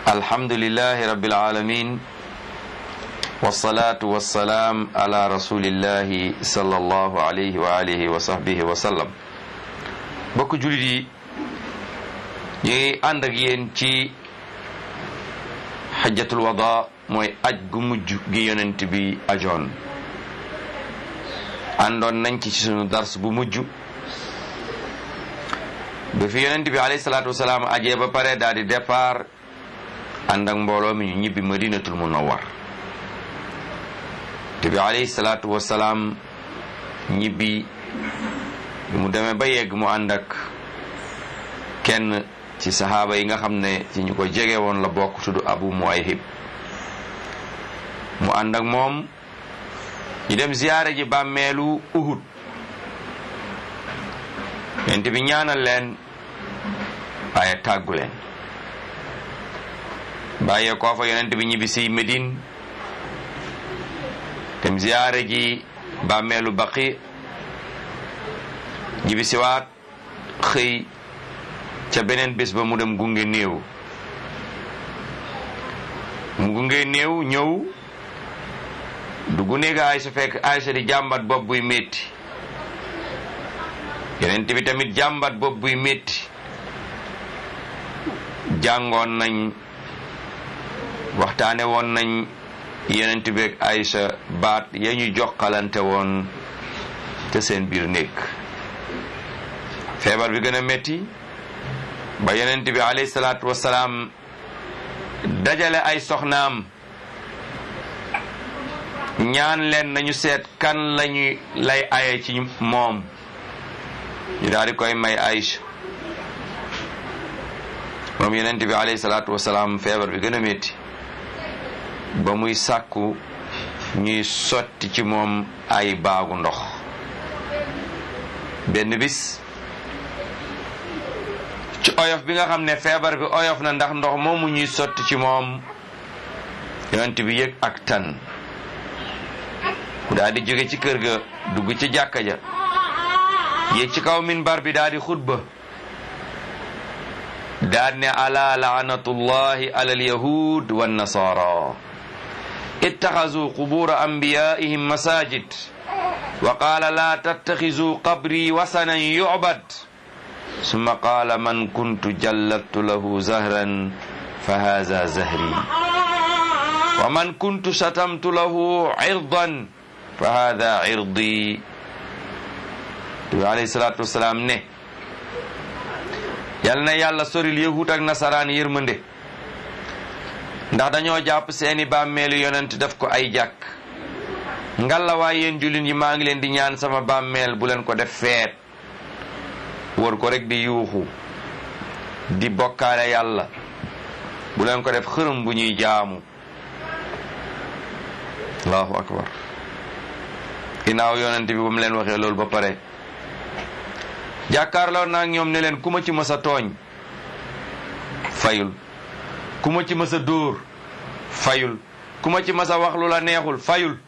alhamdulillahi rabbil alamin wassalatu wassalaam ala rasulillahi sallallahu alayhi wa alihi wa sahbihi wa sallam. bokk jullit yi ñu ngi ànd ak yéen ci xajjatul wada mooy aj gu mujj gi yonent bi ajoon. àndoon nañ ci sunu dars bu mujj ba fi yonent bi alayhi salaatu wasalaam ajee ba pare daal di départ ànd ak mbooloo mi ñu ñibbi madinatul munawwar. te bi alayhi salaatu wasalaam ñibbi bi mu demee ba yegg mu ànd ak kenn ci saxaaba yi nga xam ne ci ñu ko jege woon la bokk tudd Abu Muwayhib. mu ànd ak moom ñu dem ziyaare ji bàmmeelu Uhud. yonent bi ñaanal leen waaye tàggu leen bàyyee koo fa yonent bi ñibbi si Medine dem ziyaare ji bàmmeelu Baqi ñibbi siwaat xëy ca beneen bés ba mu dem gunge néew ñëw dugg néeg Aysa fekk Aysa di jàmbat bopp buy métti yonent bi tamit jàmbat bopp buy métti. jàngoon nañ waxtaane woon nañ yonent bi ak Aysa baat ya ñu jokkalante woon te seen biir néeg. feebar bi gën a métti ba yonent bi alayhi salaatu wassalaam dajale ay soxnaam ñaan leen nañu seet kan lañu lay aye ci moom ñu daal di koy may Aysa. moom yonent bi alayhi salaatu wasalaam feebar bi gën a métti ba muy sàkku ñuy sotti ci moom ay baagu ndox. benn bis ci oyof bi nga xam ne feebar bi oyof na ndax ndox moomu ñuy sotti ci moom yonent bi yëg ak tan daal di jóge ci kër ga dugg ci jàkka ja yéeg ci kaw minbar bi daal di xutba daal ne ala laanatullahi ala alyahud wannasara ittaxazu qubura anbiyaihim masajid wa qaala la tattaxizu qabri wasanan yu'bad summa qaala man kuntu jalladtu lahu zahran fa haza zahri wa man kuntu shatamtu lahu irdan fa hada irdi. alayhi salaatu wasalaam ne yal na yàlla soril yahut ak nasaraan yërmande ndax dañoo jàpp seeni bàmmeelu yonent def ko ay jàkk. ngalla waay yéen jullit yi maa ngi leen di ñaan sama bàmmeel bu leen ko def feet wër ko rek di yuuxu di bokkaale yàlla bu leen ko def xërëm bu ñuy jaamu. allahu akbar. ginnaaw yonent bi ba mu leen waxee loolu ba pare jàkkaarloo naa ñoom ne leen ku ma ci mës a tooñ fayul, ku ma ci mës a dóor fayul, ku ma ci mës a wax lu la neexul fayul.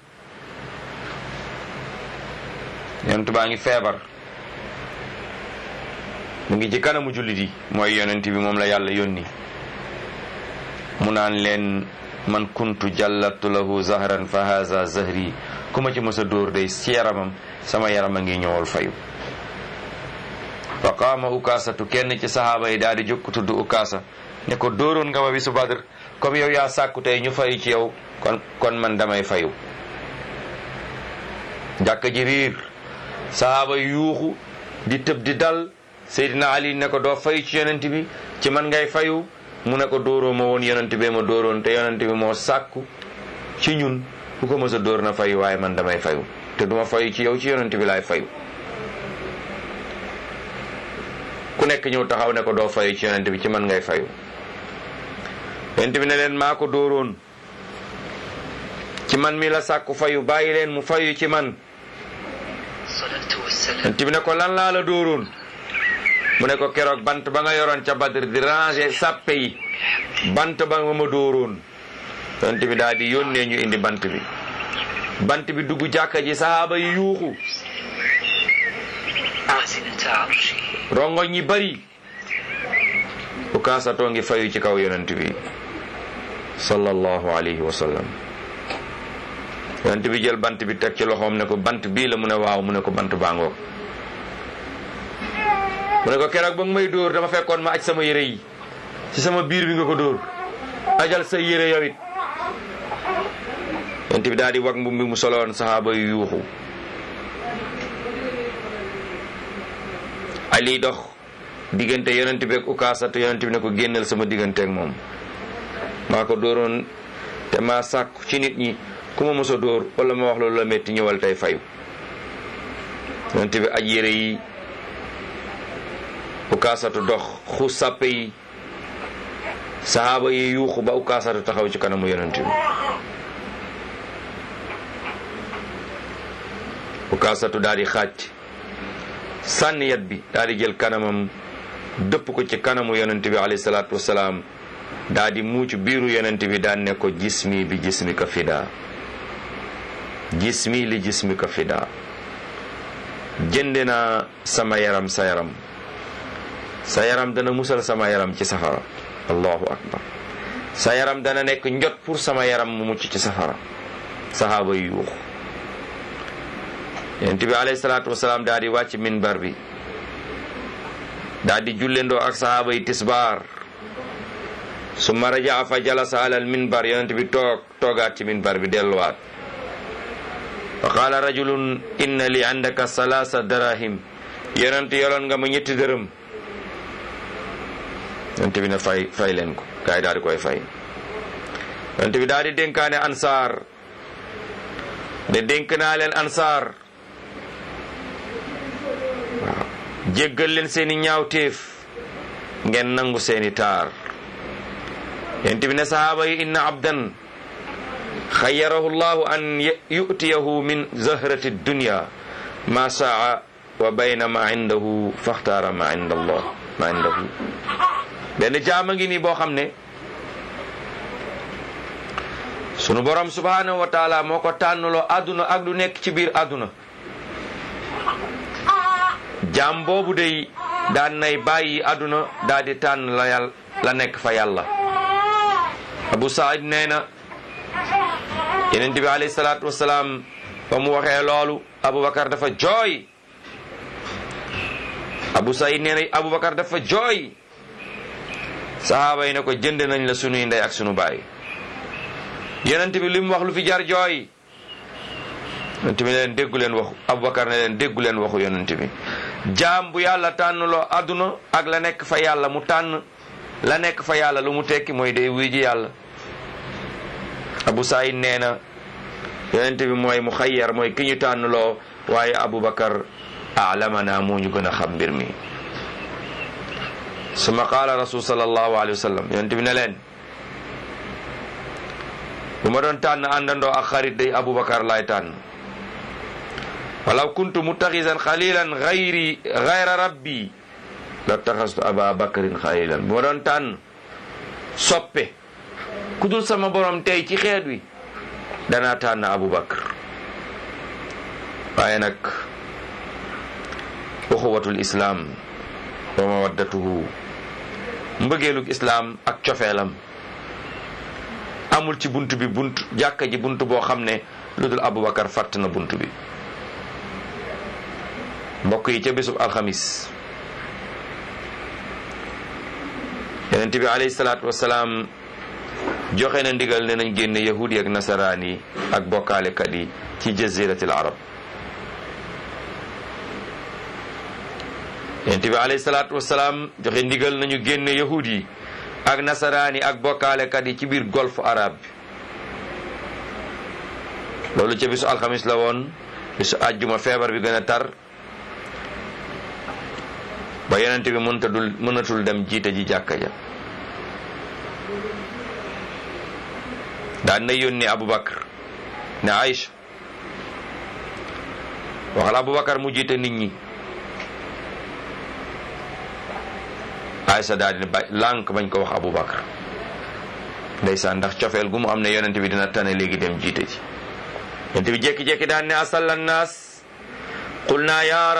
yonent baa ngi feebar mu ngi ci kanamu jullit yi mooy yonent bi moom la yàlla yónni mu naan leen man kuntu jallatu lahu zahran fa haza zahri ku ma ci mës a dóor day ci yaramam sama yaram a ngi ñëwal fayu. fa qaama ukaasatu kenn ci sahaaba yi daal di jóg tudd ukaasa ne ko dóoroon nga ma bisu Badr comme yow yaa sàkku tey ñu fayu ci yow kon man damay fayu. jàkka ji riir sahaaba yi yuuxu di tëb di dal. Seydina Ali ne ko doo fayu ci yonent bi ci man ngay fayu mu ne ko dóoroo ma woon yonent bee ma dóoroon te yonent bi moo sàkku ci ñun ku ko mës a dóor na fayu waaye man damay fayu te duma fayu ci yow ci yonent bi laay fayu. ku nekk ñëw taxaw ne ko doo fayu ci yonent bi ci man ngay fayu. yonent bi ne leen maa ko dóoroon ci man mi la sàkku fayu bàyyi leen mu fayu ci man. yonent bi ne ko lan laa la dóoroon mu ne ko keroog bant ba nga yoroon ca Badr di ranger sàppe yi bant ba nga ma dóoroon. yonent bi daal di yónnee ñu indi bant bi dugg jàkka ji sahaaba yi yuuxu rongoñ ñi bari Ukaasatoo ngi fayu ci kaw yonent bi sallallahu alayhi wa sallam. yonent bi jël bant bi teg ci loxoom ne ko bant bii la mu ne waaw mu ne ko bant baangoog. mu ne ko keroog ba nga may dóor dama fekkoon ma aj sama yére yi ci sama biir bi nga ko dóor ajal sa yére yow it. yonent bi daal di wag mbubb mi mu soloon saxaaba yu yuuxu. Ali dox diggante yonent bi ak Ukaasatu, yonent bi ne ko génnal sama diggante ak moom, maa ko dóoroon te maa sàkku ci nit ñi ku ma mos a dóor wala ma wax loolu la metti ñëwal tey fayu. yonent bi aj yére yi, Ukaasatu dox xuus sàppe yi, saxaaba yi yuuxu ba Ukaasatu taxaw ci kanamu yonent bi. Ukaasatu daal di xàcc sànni yat bi, daal di jël kanamam dëpp ko ci kanamu yonent bi alayhi salaatu wasalaam, daal di muuc biiru yonent bi daan ne ko jismi bi jismika fida, jismi li jismika fida. jënde naa sama yaram sa yaram, sa yaram dana musal sama yaram ci safara. allahu akbar. sa yaram dana nekk njot pour sama yaram mu mucc ci safara. sahaaba yu yuux. yonent bi alayhi salaatu wasalaam daal di wàcc minbar bi, daal di jullendoo ak sahaaba yi tisbaar. summa rajaa fa jalasa alal minbar, yonent bi toogaat ci minbar bi delluwaat. fa qaala rajulun inna li indaka salaasa darahim, yonent yoloon nga ma ñetti dërëm. yonent bi ne fay leen ko, gaay daal di koy fay. yonent bi daal di dénkaane ansaar ne dénk naa leen ansaar, waaw jéggal leen seeni ñaawteef, ngeen nangu seeni taar. yonent bi ne sahaaba yi inna abdan xayyarahu llahu an yu'tiyahu min zahrati dunya ma saa wa bayna ma indahu faxtaara ma inda allah ma indahu. benn jaama ngi nii boo xam ne sunu borom subhanahu wa taala moo ko tànnaloo àdduna ak lu nekk ci biir àdduna. jaam boobu day daan nay bàyyi àdduna daal di tànn la nekk fa yàlla. Abu Saïd nee na yonent bi alayhi salaatu wasalaam ba mu waxee loolu, Aboubacar dafa jooy. Abu Saïd nee na Aboubacar dafa jooy. sahaaba yi ne ko jënd nañ la sunuy ndey ak sunu baay. yonent bi li mu wax lu fi jar jooy. yonent bi ne leen déggu leen waxu Aboubacar ne leen déggu leen waxu yonent bi. jaam bu yàlla tànnloo àdduna ak la nekk fa yàlla, mu tànn la nekk fa yàlla, lu mu tekki mooy day wuy ji yàlla. Abu Saïd nee na yonent bi mooy mu xayyar, mooy ki ñu tànnloo, waaye Aboubacar alamana moo ñu gën a xam mbir mi. summa qaala rasul sallallahu alayhi wa sallam, yonent bi ne leen bu ma doon tànn àndandoo ak xarit day Aboubacar laay tànn. walaw kuntu muttaxisan xalilan gayra rabbi la taxastu aba bakrin xalilan. bu ma doon tànn soppe ku dul sama borom tey ci xeet wi, danaa tànn Aboubacar. waaye nag uxuwatul islam wa mawaddatuhu, mbëggeelug islam ak cofeelam amul ci bunt bi, jàkka ji bunt boo xam ne lu dul Aboubacar fàtt na bunt bi. mbokk yi, ca bésub alxamis yonent bi alayhi salaatu wasalaam joxe na ndigal ne nañ génne yahudi ak nasaraan yi ak bokkaalekat yi ci jaziratil arab. yonent bi alayhi salaatu wasalaam joxe ndigal nañu génne yahudi yi ak nasaraan yi ak bokkaalekat yi ci biir golfe arabe bi. loolu ca bisu alxamis la woon. bisu àjjuma feebar bi gën a tar ba yonent bi mënatul dem jiite ji jàkka ja. daan na yónni Aboubacar ne Aïcha waxal Aboubacar mu jiite nit ñi. Aïcha daal di lànk bañ ko wax Aboubacar, ndeysaan, ndax cofeel gu mu am ne yonent bi dina tane léegi dem jiite ji. yonent bi jékki-jékki daan ne asalla nnaas qulna ya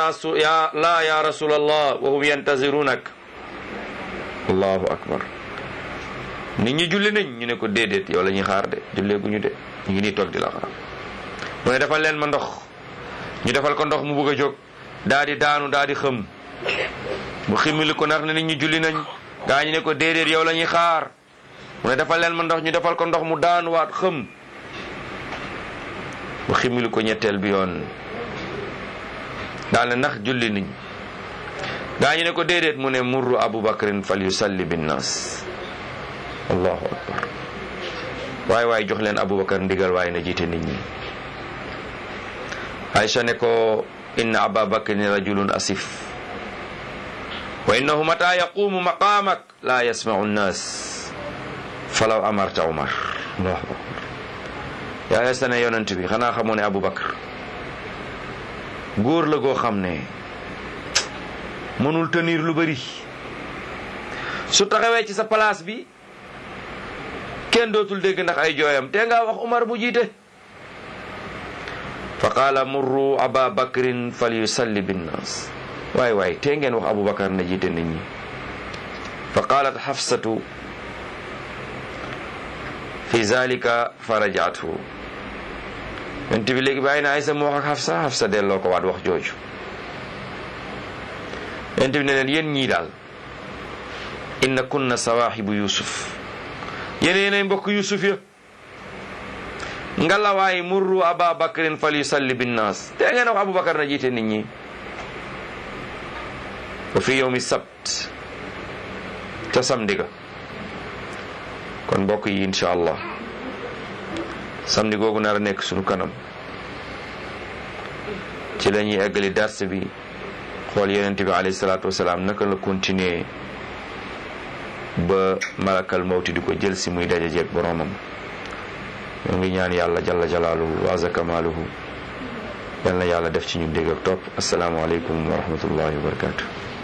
rasulallah wa hum yantazirunak. allahu akbar. nit ñi julli nañ ñu ne ko déedéet yow la ñuy xaar de julleeguñu de ñu ngi nii toog di la xaar mu ne defal leen ma ndox ñu defal ko ndox mu bëgg a jóg daa di daanu daa di xëm bu ximili ko ndax ne nit ñi julli nañ gaa ñi ne ko déedéet yow la ñuy xaar mu ne defal leen ma ndox ñu defal ko ndox mu daanuwaat xëm bu ximili ko ñetteel bi yoon daal ne ndax julli nañ gaa ñi ne ko déedéet mu ne murru abubakrin fal yusalli binnaas allahu akbar waay jox leen abubakar ndigal waaye na jiite nit ñi Aïcha ne ko inna ababakrin rajulun asif wa innahu mata yaqumu maqamak la yasma'u nnas falaw amarta umar allahu akbar yaa Aïcha ne yonent bi xanaa xamoo ne abubakar góor la goo xam ne mënul tenir lu bari su taxawee ci sa place bi kenn dootul dégg ndax ay jooyam te nga wax Umar mu jiite fa qaala murru aba bakrin fal yusalli binnaas waay te ngeen wax Abubakar na jiite nit ñi fa qaalat Hafsatu fi zalika fa rajaathu yonent bi léegi bàyyi na Aysa mu wax ak Hafsa delloo ko waat wax jooju yonent bi ne leen yéen ñii daal inna kunna sawaahibu Yusuf yéenay mbokk Yusuf ya ngalawaay murru aba bakrin fal yusalli binnaas te ngeen wax Abubakar na jiite nit ñi wa fi yawmi sabt ca samedi ga kon mbokk yi insha allah samedi googu nar a nekk sunu kanam ci la ñuy eggali dars bi xool yonent bi alayhi salaatu wasalaam naka la continuer ba malakal mawti di ko jël si muy daje jeeg boromam ñoo ngi ñaan yàlla jalla jalaaluhu wa azza kamaaluhu yal na yàlla def ci ñu dégg ak topp assalaamu aleykum wa rahmatullahi wa barakatuh